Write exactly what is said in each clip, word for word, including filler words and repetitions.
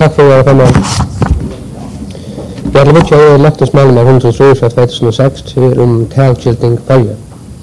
tack för att komma. Jag vill inte göra löftesmålen av hundra tre från tjugohundrasex till om talkilting följer.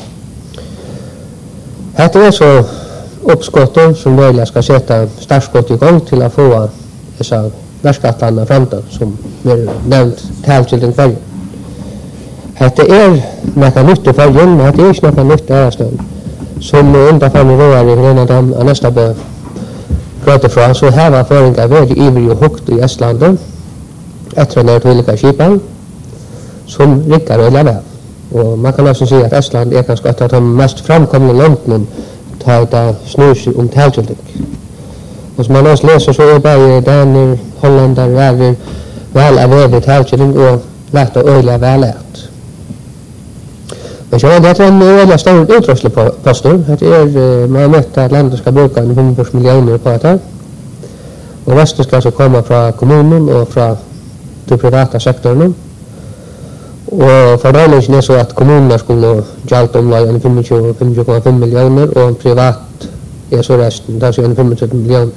Här är så uppskottet som möjligen ska sätta startskott igång till att få dessa värskattarna framtid som är nämnt talkilting följer. Här är något nytt i följen, men det är inte något nytt i ärastön. Som underförande råar i en av dem av nästa bör grötifrån så här var föringar väldigt ivrig och högt i Estlandet efter när det olika skipan som rickar över väl. Och man kan också säga att Estland är kanske ett av de mest framkomliga länderna tar det snus om talkilting. Och som man också läser så är bara Daner, Holländare, Väver väl av övrigt talkilting och lätt och öjliga välärt. Men så är det en väldigt stor utrustningsposter. Det är man har mött att landet ska bruka en hundra miljoner på det här. Och resten ska alltså komma från kommunen och från de privata sektorerna. Och fördelen är så att kommunerna skulle hjälpa om femtio komma fem miljoner och privat är så resten, där är femtio miljoner.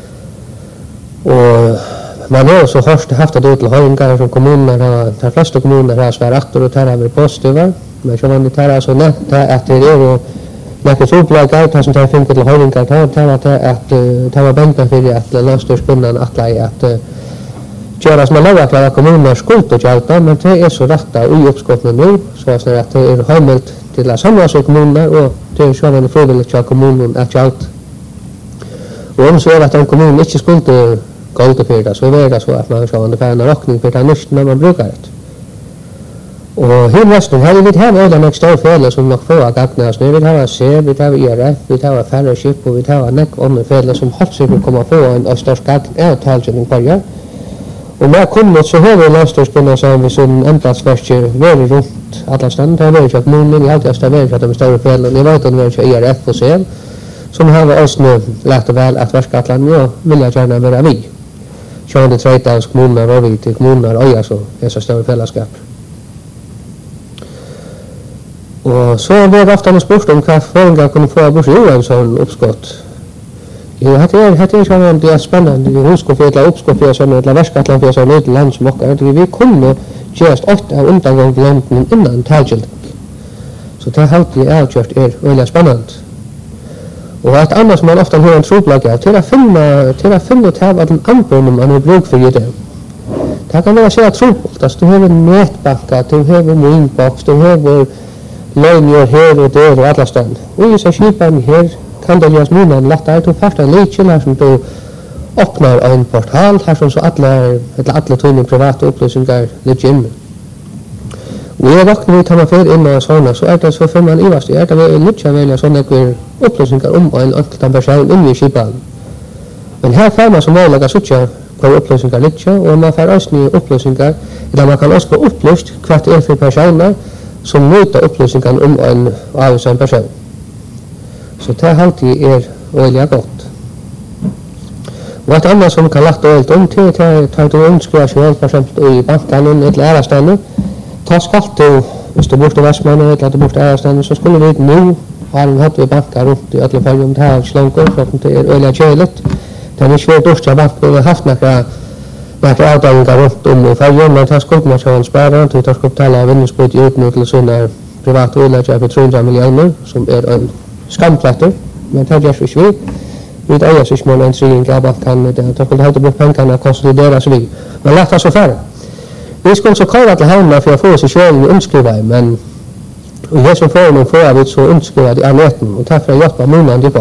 Och man har också haft det till höjningar som kommunerna, de flesta kommuner har svär aktor och tar över positiva. Men så man det tar alltså nätt att det är och något upplägg att som tar fem till höjningar tar tar att att ta var bänken för att landstingsbundan att lägga att göra som man lovar att kommunerna skuld och hjälpa, men det är så rätta i uppskotten nu så att det är hemligt till att samla sig kommuner och till sådana frivilligt till kommunen att hjälpa. Och om så är att en kommun inte skulle gå ut för det så är det så att man ska under en räkning för det nytt när man brukar det. Och hur resten här vi har öden och stor fel som nog får att agnas nu vi har se vi har I R F vi har fellowship och vi har näck om fel som har sig att komma få en stor skatt är talkilting på ja. Och när kommer så har vi landstingsbundan som vi som ämnesverkar väldigt runt alla ställen där vi har kommunen i allt jag ställer för att de stora felen ni vet att vi har I R F och C som har oss nu lätt väl att Västgötland och vill jag gärna vara vi. Så det trätas kommuner och vi till kommuner och ja så dessa stora fällskap. Och så var det ofta en sport om vad föringar kunde få bort ju en sån uppskott. Ja, det är det är så det är spännande. Vi huskar för ett uppskott för sån ett Västgötland för sån ett land som åker. Vi kunde just åtta undangång landen innan talkilting. Så det har alltid outgjort är väldigt spännande. Och ett annat som man ofta hör en troplag av till att finna till att finna att ha en anpassning man har bruk för det. Det kan vara så att tropult att du har en nätbacka, du har en inbox, du har lögner här och där och alla ställen. Och i så skipan här kan det göras många lättare att första lägen som du öppnar en portal här som så alla eller alla tunna privata upplysningar ligger inne. Och jag vaknar vid att man in och sådana så är det så för man i vast är det mycket välja sådana upplysningar om en enkel person inne i skipan. Men här får man som möjliga sucha på upplysningar ligger och man får också nya upplysningar där man kan också få upplyst vad det är för personer som möter upplysningar om en avsänd person. Så det här alltid är väldigt gott. Och ett annat som kan lagt ölt om till att ta till önskar sig för exempel i banken eller ärastanden. Ta skalt du, hvis du bort i Vestmann eller att du bort i ärastanden så skulle vi nu ha en hatt vid bankar runt i alla fall om det här slankor för att det är öliga köligt. Det är svårt att bank och har haft några några avdelningar runt om och färgen men tar skuld med sån sparare till tar skuld tala vinningsbud i utnytt till sådana privata olägare för trehundra miljoner som är en skamplätter. Men det görs vi vi. Vi äger sig små en trilling av kan det ta skuld hålla bort pengarna konsolideras vi. Men låt oss så färre. Vi ska så kalla till hemma för att få sig själv önskriva men och jag som får någon för att så önskriva i anneten och tack för att hjälpa månaden det på.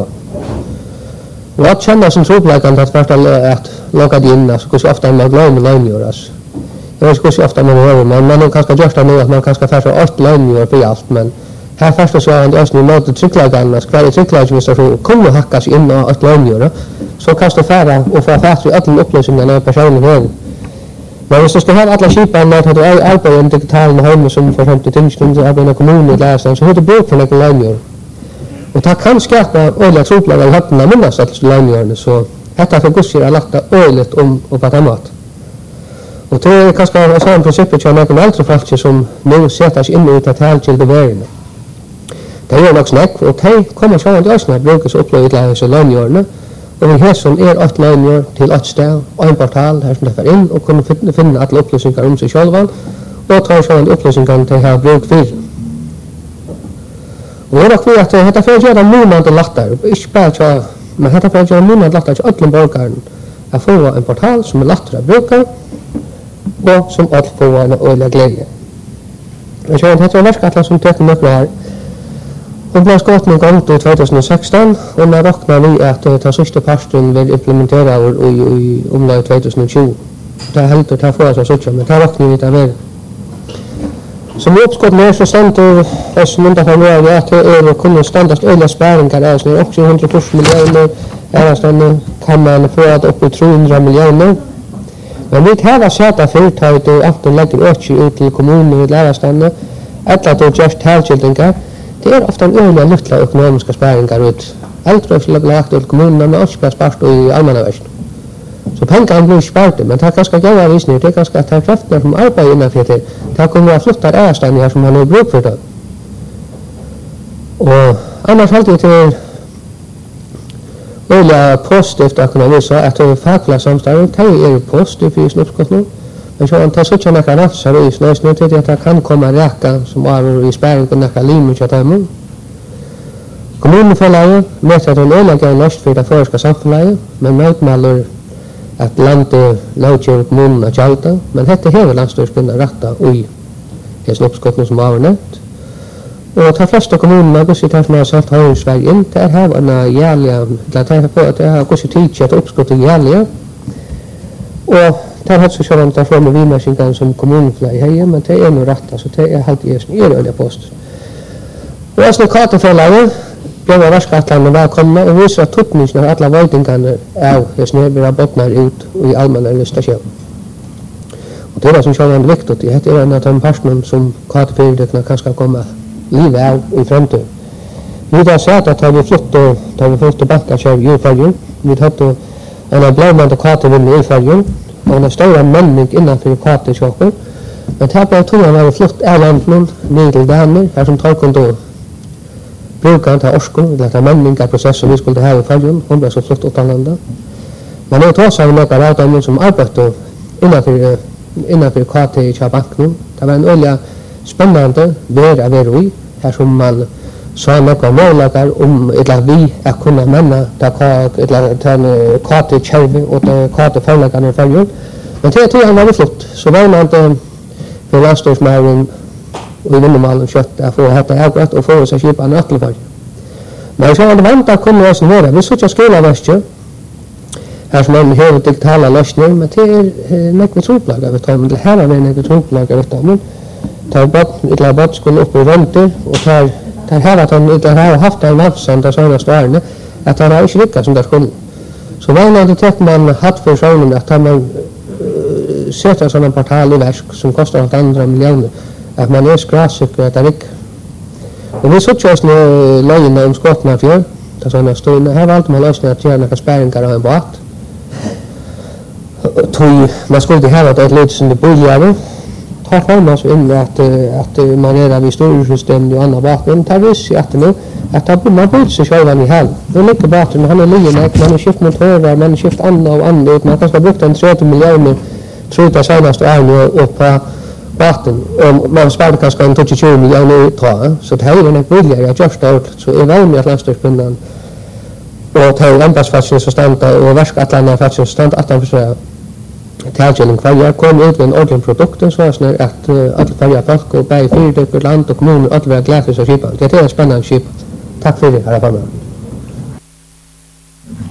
Och att känna som tropläggande att första att logga in så går ofta man glömmer lögngöras. Jag vet inte ofta man hör men man kanske görs det nu att man kanske får så åt lögngör för allt men här först så är det också något att tryckläggarna ska det tryckläggarna så kommer hackas in och att lögngöra så kan det färra och få fatt i alla upplysningarna personen har. Men hvis du skal ha alla skipan med at du arbeider en digital hemme som for eksempel tingskunde arbeider i kommunen i Læsland, så har du bruk for noen løgngjør. Og det kan skapa øyelig troplager i hatten av minnast at løgngjørene, så dette for gudskjer er lagt øyelig om og på temat. Og det er kanskje av sånn prinsippet til noen eldre folk som nå setter seg inn i det talkilde verden. Det er nok snakk, og de kommer sånn at øyne brukes og oppleve til disse løgngjørene, Og vi som er ett linjer til ett sted, og en portal her som det er inn, og kunne finne, finne alle opplysninger om seg selv, og tar sånne opplysninger til å ha bruk for. Og det er nok vi at dette får gjøre måned lettere, ikke bare til, men dette får gjøre måned lettere til alle borgerne, å få en portal som er lettere å bruke, og som alle får en øyelig glede. Men så dette er verskattelen som teker nøkker her. Hun ble skått en gang til tjugo sexton, og man råkner vi at den siste parten vil implementere i, i omlag tjugo tjue. Det er helt å ta for oss også, men det råkner vi til å være. Som oppskott mer så stender det som under for meg at det er kunne standast øyla sparingar av sånn åtte hundre tusen millioner, er det kan man få det opp i tre hundre millioner. Men vi tar av sæta fyrtøyt og at det legger økje ut til kommunen og lærerstandene, etter at det gjørs talkildingar. Det er ofta en øyla luttla økonomiska sparingar ut. Eldre skulle bli lagt ut til kommunen, men også blir spart i allmannaversen. Så pengar blir spart, men det er ganske gøyere visning, det er ganske at det er kreftene som arbeider innenfor det. Det kommer å flytta ærestand her som man har bruk for det. Og annars alltid til øyla positivt økonomi, så at det er faglig samstånd, det er positivt i snuppskott nå. Men så det er så ikke noen rafser i snøsnø til at det kan komme reka som er i sperring og noen limer til dem. Kommunen forlaget med at det er øyelig norsk for det føreska samfunnet, men møtmaler at landet lovgjør kommunen av kjalta, men dette hever landstyrspunnet rettet i hans oppskottene som var nevnt. Og de fleste kommunene, gusset her som har satt høyresvei inn, det er her en jævlige, det er på at det har gusset tid til at oppskottet jævlige, og det er helt så sånn at det er fremme vimerskingene som kommuneflag heier, men det er noe rett, så det er helt i som er øyelig post. Og jeg snakker kateforlaget, Bjørn Verskattlandet var kommet og viser at tuttningen av alle veitingene av snøbere bottnar ut i allmenne listasjon. Og det er det som selv er viktig, det er en av de personene som katefyrdykkene kan skal komme livet av i fremtiden. Vi har sett at vi flyttet, da vi flyttet bankakjøv i Ufaljen, vi hadde en av blåmende katevinner i Ufaljen, og en større menning innenfor katekjøper, men det ble tunnet var flyttet av landet, ned til Damer, her som tar kontor. Brukaren til Orsko, eller til menningarprosess som vi skulle ha i Fallen, hun ble så flott ut av landet. Men jeg tar seg noen av dem som arbeidet innenfor, innenfor K T i banken. Det var en øyelig spennende vær av være i, her som man sa noen målager om eller vi er kunne menne til K T-kjøve og til K T-forlagene i Fallen. Men til tiden var det flott, så var man for landstyrsmæren og i vinnermalen kjøtt å få dette avgrøtt og få seg kjipa nøttelfag. Men så var det vant å kunne også være. Vi så ikke skoleverskje, her som man har digitale løsninger, men det er nekve troplager vi tar, men det her er det nekve troplager vi tar, men tar bort, eller bort skulle opp i rønter, og tar, tar her at han ikke har haft en vannsand av sånne stårene, at han har ikke rikket som det skulle. Så vanlig tek man hatt for sånne, at man uh, setter sånne portal i versk, som koster alt andre millioner, at man er skrasikker at det er ikke. Og vi sutt oss løgene om skottene av fjør, det er sånne stående. Her valgte man løsene at gjøre noen sperringer av en båt. Tog, man skulle ha et litt som det boligere. Tar for man så inn at, at man er av i storsystemet og andre båt, men det viser at det nå, at man bor seg selv i hel. Nå ligger båten, han er liggende, man har skift motorer, man har skift andre og andre, man kan bruke en tretti millioner, tror jeg seneste årene opp på baten, og man sparer kanskje en tjue millioner ut, så det er en billigere, jeg gjør stort, så er vanlig at landstyrspunnen og til embassfatsene som stand, og verskattlandet fatsene som stand, at han forstår tilkjelling hver år, kom ut med en ordentlig produkt, så er det at alle hver folk, og bare fyrdykker, land og kommuner, alle vil ha glede for seg skipet. Det er en spennende skip. Takk for det, herre Farmer.